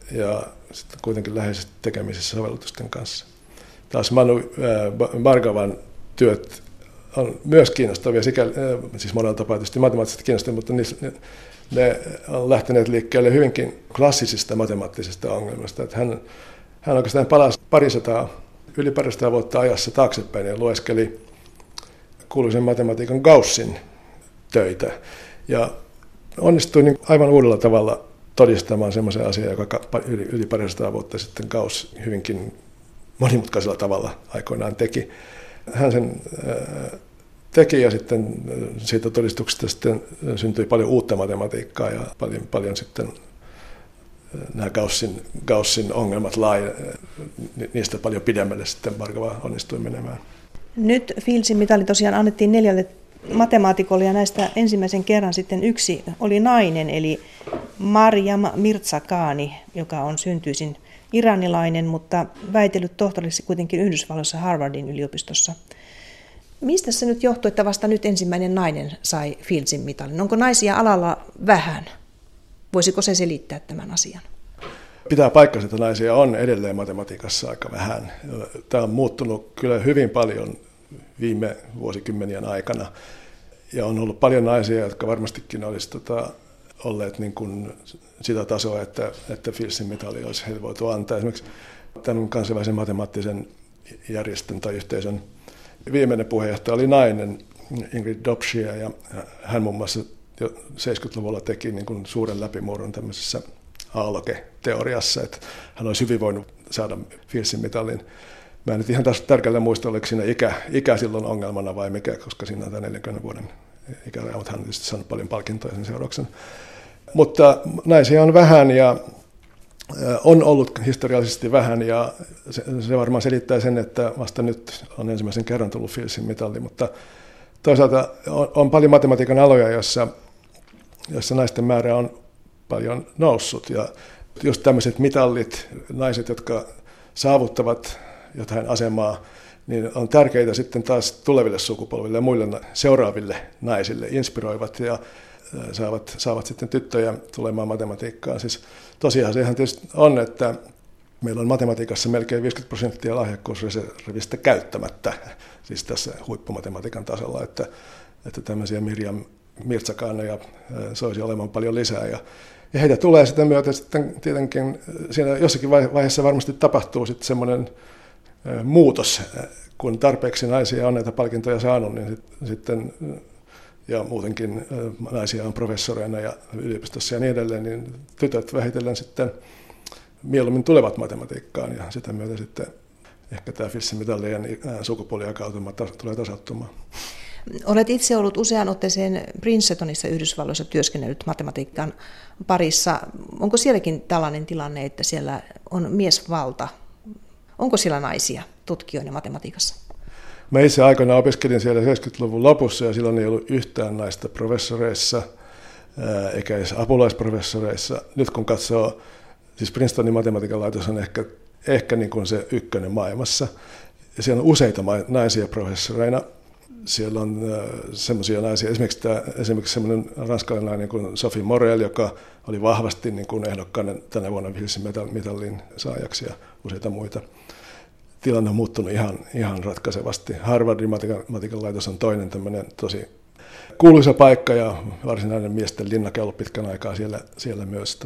ja sitten kuitenkin läheisesti tekemisissä sovellutusten kanssa. Taas Manu Bhargavan työt on myös kiinnostavia, siis monella tapaa tietysti matemaattisesti kiinnostavia, mutta ne on lähteneet liikkeelle hyvinkin klassisista matemaattisista ongelmista. Että hän oikeastaan palasi yli 200 vuotta ajassa taaksepäin ja lueskeli kuuluisen matematiikan Gaussin töitä. Ja onnistui niin aivan uudella tavalla todistamaan semmoisen asian, joka yli 200 vuotta sitten Gauss hyvinkin monimutkaisella tavalla aikoinaan teki. Hän sen teki ja sitten siitä todistuksesta sitten syntyi paljon uutta matematiikkaa ja paljon sitten nämä Gaussin ongelmat niistä paljon pidemmälle sitten Bhargava onnistui menemään. Nyt Fieldsin mitali tosiaan annettiin 4 matemaatikolle ja näistä ensimmäisen kerran sitten yksi oli nainen, eli Maryam Mirzakhani, joka on syntyisin iranilainen, mutta väitellyt tohtoriksi kuitenkin Yhdysvalloissa Harvardin yliopistossa. Mistä se nyt johtuu, että vasta nyt ensimmäinen nainen sai Fieldsin mitalin? Onko naisia alalla vähän? Voisiko se selittää tämän asian? Pitää paikkansa, että naisia on edelleen matematiikassa aika vähän. Tämä on muuttunut kyllä hyvin paljon viime vuosikymmenien aikana. Ja on ollut paljon naisia, jotka varmastikin olisi olleet niin kuin sitä tasoa, että Fieldsin mitali olisi heille voitu antaa. Esimerkiksi tämän kansainvälisen matemaattisen järjestön tai yhteisön viimeinen puheenjohtaja oli nainen, Ingrid Dobshia, ja hän muun muassa jo 70-luvulla teki niin kuin suuren läpimurron tämmöisessä aalloke-teoriassa, että hän olisi hyvin voinut saada Fieldsin mitalin. Mä en nyt ihan taas tärkeällä muista, oliko siinä ikä silloin ongelmana vai mikä, koska siinä on tämä 40 vuoden ikäraja, mutta hän on tietysti saanut paljon palkintoja sen seurauksena. Mutta naisia on vähän ja on ollut historiallisesti vähän ja se varmaan selittää sen, että vasta nyt on ensimmäisen kerran tullut Fieldsin mitali, mutta toisaalta on paljon matematiikan aloja, joissa naisten määrä on paljon noussut ja just tämmöiset mitallit, naiset, jotka saavuttavat jotain asemaa, niin on tärkeitä sitten taas tuleville sukupolville ja muille seuraaville naisille, inspiroivat ja saavat sitten tyttöjä tulemaan matematiikkaan. Siis tosiasiahan tietysti on, että meillä on matematiikassa melkein 50% lahjakkuusreservistä käyttämättä, siis tässä huippumatematiikan tasolla, että tämmöisiä Maryam Mirzakhaneja soisi olemaan paljon lisää. Ja heitä tulee sitä myötä sitten tietenkin, siinä jossakin vaiheessa varmasti tapahtuu sitten semmoinen muutos, kun tarpeeksi naisia on näitä palkintoja saanut, niin sitten ja muutenkin naisia on professoreina ja yliopistossa ja niin edelleen, niin tytöt vähitellen sitten mieluummin tulevat matematiikkaan ja sitä myötä sitten ehkä tämä Fieldsin mitalien sukupuoliakautuma tulee tasauttumaan. Olet itse ollut usean otteeseen Princetonissa Yhdysvalloissa työskennellyt matematiikan parissa. Onko sielläkin tällainen tilanne, että siellä on miesvalta? Onko siellä naisia tutkijoina matematiikassa? Mä itse aikoinaan opiskelin siellä 70-luvun lopussa ja silloin ei ollut yhtään naista professoreissa eikä edes apulaisprofessoreissa. Nyt kun katsoo, siis Princetonin matematiikan laitos on ehkä niin kuin se ykkönen maailmassa. Ja siellä on useita naisia professoreina. Siellä on semmoisia naisia, esimerkiksi semmoinen ranskalainen nainen kuin Sophie Morel, joka oli vahvasti niin kuin ehdokkaana tänä vuonna Fieldsin mitalin saajaksi ja useita muita. Tilanne on muuttunut ihan ratkaisevasti. Harvardin matematiikan laitos on toinen tämmöinen tosi kuuluisa paikka ja varsinainen miesten linnake ollut pitkän aikaa siellä myös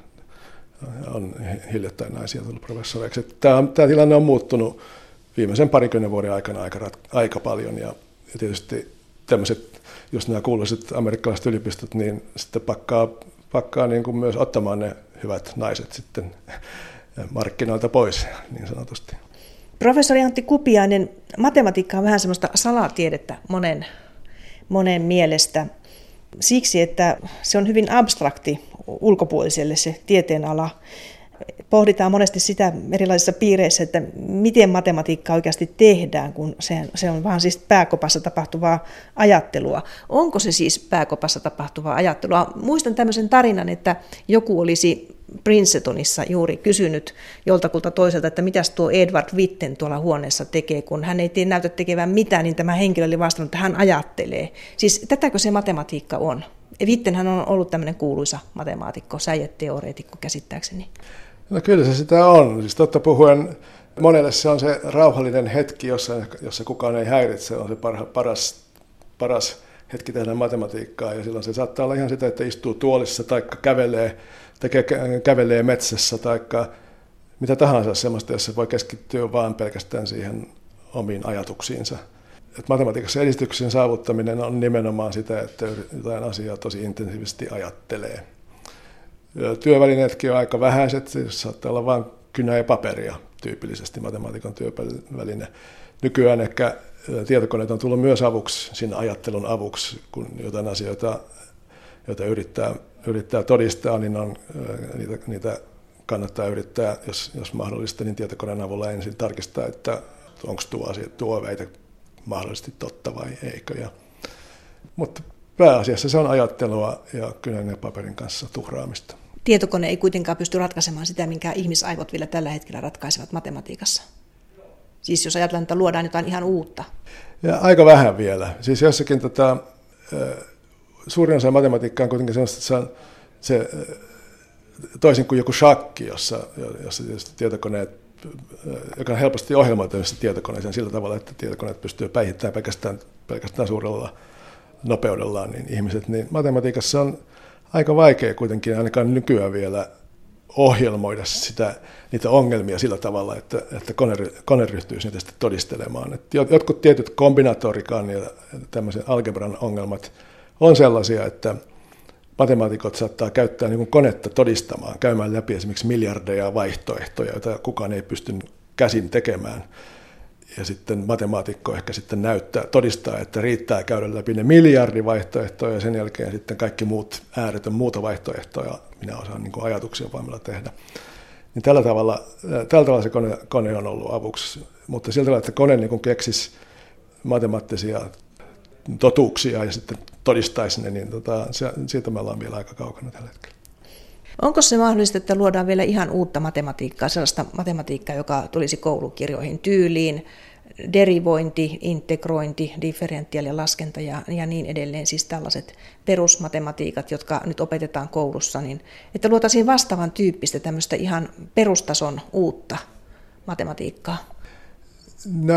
on hiljattain naisia tullut professoreiksi. Tämä tilanne on muuttunut viimeisen 20 vuoden aikana aika paljon ja tietysti tämmöiset, jos nämä kuuluiset amerikkalaiset yliopistot, niin sitten pakkaa niin kuin myös ottamaan ne hyvät naiset sitten markkinoilta pois niin sanotusti. Professori Antti Kupiainen, matematiikka on vähän semmoista salatiedettä monen mielestä. Siksi, että se on hyvin abstrakti ulkopuoliselle se tieteenala. Pohditaan monesti sitä erilaisissa piireissä, että miten matematiikka oikeasti tehdään, kun se on vaan siis pääkopassa tapahtuvaa ajattelua. Onko se siis pääkopassa tapahtuvaa ajattelua? Muistan tämmöisen tarinan, että joku olisi Princetonissa juuri kysynyt joltakulta toiselta, että mitäs tuo Edward Witten tuolla huoneessa tekee, kun hän ei näytä tekevän mitään, niin tämä henkilö oli vastannut, että hän ajattelee. Siis tätäkö se matematiikka on? Wittenhän on ollut tämmöinen kuuluisa matemaatikko, säijeteoreetikko käsittääkseni. No kyllä se sitä on. Siis totta puhuen, monelle se on se rauhallinen hetki, jossa kukaan ei häiritse. Se on se paras hetki tehdä matematiikkaa. Ja silloin se saattaa olla ihan sitä, että istuu tuolissa tai kävelee metsässä tai mitä tahansa semmoista, jossa voi keskittyä vaan pelkästään siihen omiin ajatuksiinsa. Et matematiikassa edistyksen saavuttaminen on nimenomaan sitä, että jotain asiaa tosi intensiivisesti ajattelee. Työvälineetkin on aika vähäiset, siis saattaa olla vain kynä ja paperia tyypillisesti matematiikan työväline. Nykyään ehkä tietokoneet on tullut myös avuksi, siinä ajattelun avuksi, kun jotain asioita, joita yrittää todistaa, niin niitä kannattaa yrittää, jos mahdollista, niin tietokoneen avulla ensin tarkistaa, että onko tuo väite mahdollisesti totta vai eikö. Mutta pääasiassa se on ajattelua ja kynän ja paperin kanssa tuhraamista. Tietokone ei kuitenkaan pysty ratkaisemaan sitä, minkä ihmisaivot vielä tällä hetkellä ratkaisevat matematiikassa. Siis jos ajatellaan, että luodaan jotain ihan uutta. Ja aika vähän vielä. Siis jossakin suurin osa matematiikkaa on kuitenkin sellaista, että se toisin kuin joku shakki, jossa tietokoneet, joka on helposti ohjelmoitavissa tietokoneeseen sillä tavalla, että tietokoneet pystyy päihittämään pelkästään suurella nopeudellaan, niin ihmiset, niin matematiikassa on aika vaikea kuitenkin ainakaan nykyään vielä ohjelmoida niitä ongelmia sillä tavalla, että kone ryhtyisi niitä sitten todistelemaan. Et jotkut tietyt kombinatorikan ja tämmöisen algebran ongelmat on sellaisia, että matemaatikot saattaa käyttää niin kuin konetta todistamaan, käymään läpi esimerkiksi miljardeja vaihtoehtoja, joita kukaan ei pysty käsin tekemään. Ja sitten matemaatikko ehkä sitten todistaa, että riittää käydä läpi ne miljardivaihtoehtoja ja sen jälkeen sitten kaikki muut ääretön muuta vaihtoehtoja minä osaan niin kuin ajatuksia voimalla tehdä. Niin tällä tavalla se kone on ollut avuksi, mutta sillä tavalla, että kone niin kuin keksisi matemaattisia totuuksia ja sitten todistaisi ne, niin siitä me ollaan vielä aika kaukana tällä hetkellä. Onko se mahdollista, että luodaan vielä ihan uutta matematiikkaa, sellaista matematiikkaa, joka tulisi koulukirjoihin tyyliin, derivointi, integrointi, differentiaalilaskenta ja niin edelleen, siis tällaiset perusmatematiikat, jotka nyt opetetaan koulussa, niin että luotaisiin vastaavan tyyppistä tämmöistä ihan perustason uutta matematiikkaa? No,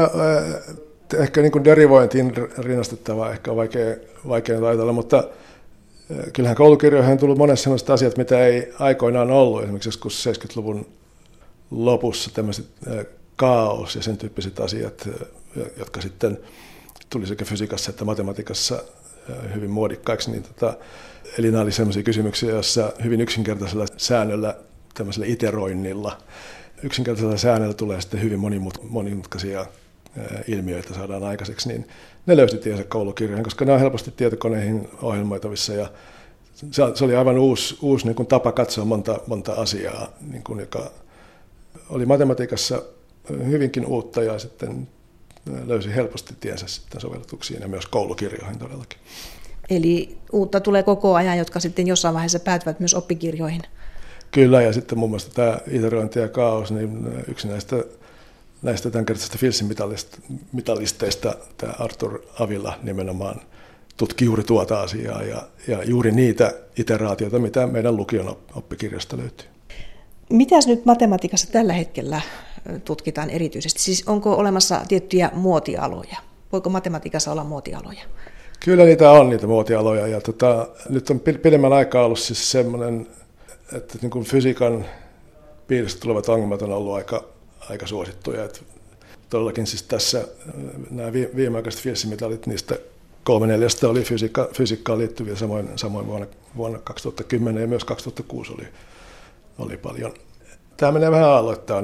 ehkä niin kuin derivointiin rinnastettavaa ehkä on vaikea ajatella, mutta kyllähän koulukirjoihin on tullut monessa sellaiset asiat, mitä ei aikoinaan ollut. Esimerkiksi joskus 70-luvun lopussa tämmöiset kaos ja sen tyyppiset asiat, jotka sitten tuli sekä fysiikassa että matematiikassa hyvin muodikkaiksi. Eli nämä oli sellaisia kysymyksiä, joissa hyvin yksinkertaisella säännöllä, tämmöisellä iteroinnilla, yksinkertaisella säännöllä tulee sitten hyvin monimutkaisia ilmiöitä saadaan aikaiseksi, niin ne löysi tiensä koulukirjoihin, koska ne on helposti tietokoneihin ohjelmoitavissa ja se oli aivan uusi niin kuin tapa katsoa monta asiaa, niin kuin, joka oli matematiikassa hyvinkin uutta ja sitten löysi helposti tiensä sitten sovellutuksiin ja myös koulukirjoihin todellakin. Eli uutta tulee koko ajan, jotka sitten jossain vaiheessa päätyvät myös oppikirjoihin. Kyllä, ja sitten muun muassa tämä iterointi ja kaos, niin yksi näistä tämänkertaisista Fieldsin mitalisteista tämä Arthur Avila nimenomaan tutki juuri tuota asiaa ja juuri niitä iteraatioita, mitä meidän lukion oppikirjasta löytyy. Mitäs nyt matematiikassa tällä hetkellä tutkitaan erityisesti? Siis onko olemassa tiettyjä muotialoja? Voiko matematiikassa olla muotialoja? Kyllä niitä on, niitä muotialoja. Ja nyt on pidemmän aikaa ollut siis semmoinen, että niin kuin fysiikan piirissä tulevat ongelmat on ollut aika suosittuja. Että todellakin siis tässä nämä viimeaikaiset Fieldsin-mitalit, niistä 3/4 oli fysiikkaan liittyviä, samoin vuonna 2010 ja myös 2006 oli paljon. Tämä menee vähän aloittain,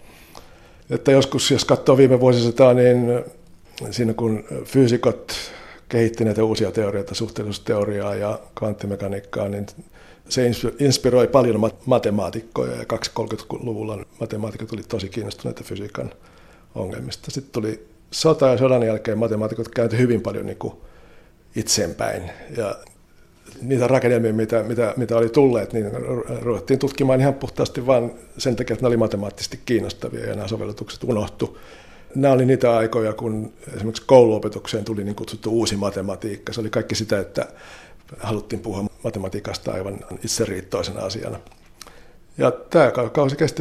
että joskus, jos katsoo viime vuosisataa, niin siinä kun fyysikot kehitti näitä uusia teorioita, suhteellisuusteoriaa ja kvanttimekaniikkaa, niin se inspiroi paljon matemaatikkoja ja 20-30-luvulla matemaatikot oli tosi kiinnostuneita fysiikan ongelmista. Sitten tuli sota ja sodan jälkeen matemaatikot kääntyi hyvin paljon niin kuin itseenpäin ja niitä rakennelmia, mitä oli tulleet, niin ruvettiin tutkimaan ihan puhtaasti vain sen takia, että ne oli matemaattisesti kiinnostavia ja nämä sovellutukset unohtu. Nämä oli niitä aikoja, kun esimerkiksi kouluopetukseen tuli niin kutsuttu uusi matematiikka. Se oli kaikki sitä, että haluttiin puhua matematiikasta aivan itseriittoisena asiana. Ja tämä kausi kesti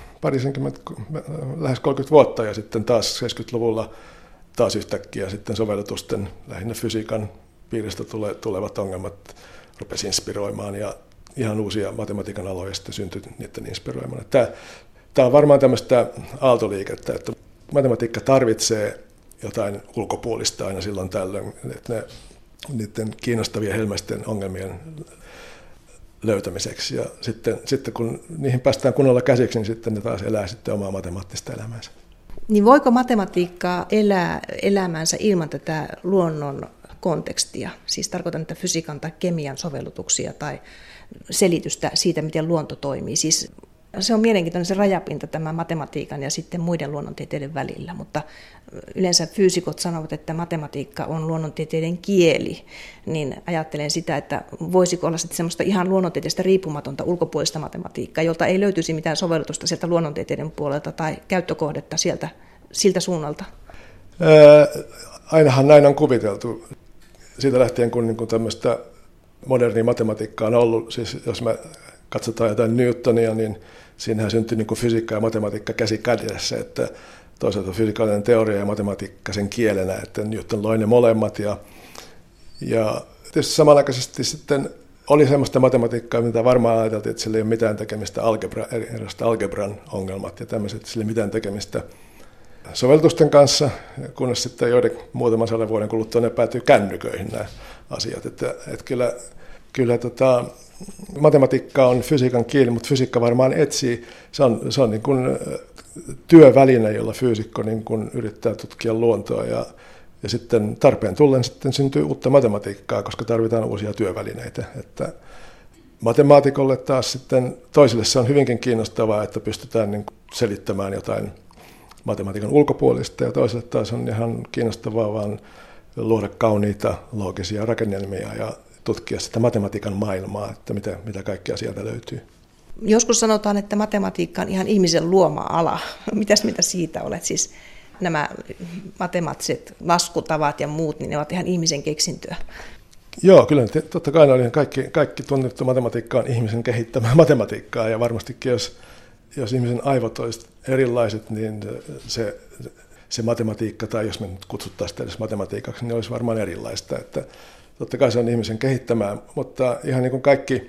lähes 30 vuotta ja sitten taas 70-luvulla taas yhtäkkiä sitten sovellutusten, lähinnä fysiikan piiristä tulevat ongelmat rupesi inspiroimaan ja ihan uusia matematiikan aloja sitten syntyi niiden inspiroimana. Tämä on varmaan tämmöistä aaltoliikettä, että matematiikka tarvitsee jotain ulkopuolista aina silloin tällöin, että niiden kiinnostavien helmäisten ongelmien löytämiseksi. Ja sitten kun niihin päästään kunnolla käsiksi, niin sitten ne taas elää sitten omaa matemaattista elämäänsä. Niin voiko matematiikkaa elää elämänsä ilman tätä luonnon kontekstia? Siis tarkoitan, että fysiikan tai kemian sovellutuksia tai selitystä siitä, miten luonto toimii. Siis se on mielenkiintoinen se rajapinta tämän matematiikan ja sitten muiden luonnontieteiden välillä, mutta yleensä fyysikot sanovat, että matematiikka on luonnontieteiden kieli, niin ajattelen sitä, että voisiko olla sitten semmoista ihan luonnontieteestä riippumatonta ulkopuolista matematiikkaa, jolta ei löytyisi mitään sovellutusta sieltä luonnontieteiden puolelta tai käyttökohdetta siltä suunnalta? Ainahan näin on kuviteltu. Siitä lähtien, kun tämmöistä modernia matematiikkaa on ollut, siis jos me katsotaan jotain Newtonia, niin siinähän syntyi niin kuin fysiikka ja matematiikka käsi kädessä, että toisaalta fysikaalinen teoria ja matematiikka sen kielenä, että Newton loi ne molemmat. Ja tietysti samanaikaisesti sitten oli semmoista matematiikkaa, mitä varmaan ajateltiin, että sillä ei ole mitään tekemistä algebran ongelmat ja tämmöiset, sillä ei ole mitään tekemistä sovellutusten kanssa, kunnes sitten muutaman 100 vuoden kuluttua ne päätyy kännyköihin nämä asiat. Että kyllä matematiikka on fysiikan kieli, mutta fysiikka varmaan etsii, se on niin kuin työväline, jolla fyysikko niin kuin yrittää tutkia luontoa ja sitten tarpeen tullen sitten syntyy uutta matematiikkaa, koska tarvitaan uusia työvälineitä. Että matemaatikolle taas sitten toisille se on hyvinkin kiinnostavaa, että pystytään niin kuin selittämään jotain matematiikan ulkopuolista ja toisille taas on ihan kiinnostavaa vaan luoda kauniita loogisia rakennelmia ja tutkia sitä matematiikan maailmaa, että mitä kaikkea sieltä löytyy. Joskus sanotaan, että matematiikka on ihan ihmisen luoma ala. Mitäs mitä siitä olet? Siis nämä matemaattiset laskutavat ja muut, niin ne ovat ihan ihmisen keksintöä. Joo, kyllä totta kai kaikki tunnettu matematiikka on ihmisen kehittämää matematiikkaa ja varmastikin jos ihmisen aivot olisivat erilaiset, niin se matematiikka, tai jos me nyt kutsuttaisiin edes matematiikaksi, niin olisi varmaan erilaista. Että totta kai se on ihmisen kehittämää, mutta ihan niin kuin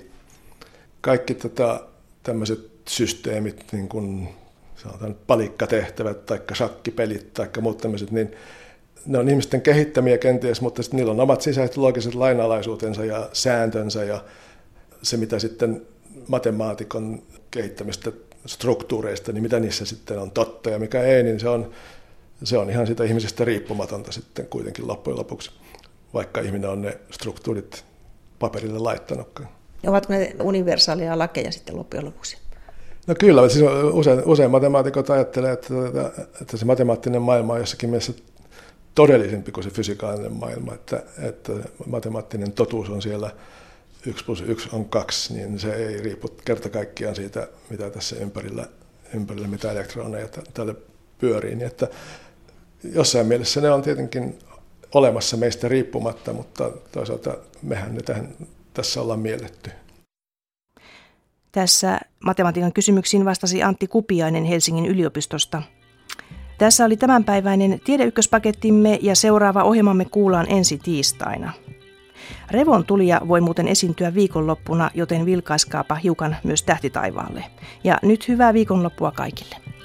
kaikki tämmöiset systeemit, niin kuin sanotaan palikkatehtävät tai shakkipelit tai muut tämmöiset, niin ne on ihmisten kehittämiä kenties, mutta sitten niillä on omat sisäiset loogiset lainalaisuutensa ja sääntönsä ja se, mitä sitten matemaatikon kehittämistä struktuureista, niin mitä niissä sitten on totta ja mikä ei, niin se on ihan sitä ihmisestä riippumatonta sitten kuitenkin loppujen lopuksi, vaikka ihminen on ne struktuurit paperille laittanutkaan. Ovatko ne universaaleja lakeja sitten loppujen lopuksi? No kyllä, siis usein matemaatikot ajattelee, että se matemaattinen maailma on jossakin mielessä todellisempi kuin se fysikaalinen maailma, että matemaattinen totuus on siellä 1 + 1 on 2, niin se ei riipu kerta kaikkiaan siitä, mitä tässä ympärillä mitä elektroneja tälle pyörii. Niin että jossain mielessä ne on tietenkin olemassa meistä riippumatta, mutta toisaalta mehän ne tässä ollaan mielletty. Tässä matematiikan kysymyksiin vastasi Antti Kupiainen Helsingin yliopistosta. Tässä oli tämänpäiväinen Tiede Ykköspakettimme ja seuraava ohjelmamme kuullaan ensi tiistaina. Revon tulija voi muuten esiintyä viikonloppuna, joten vilkaiskaapa hiukan myös tähtitaivaalle. Ja nyt hyvää viikonloppua kaikille.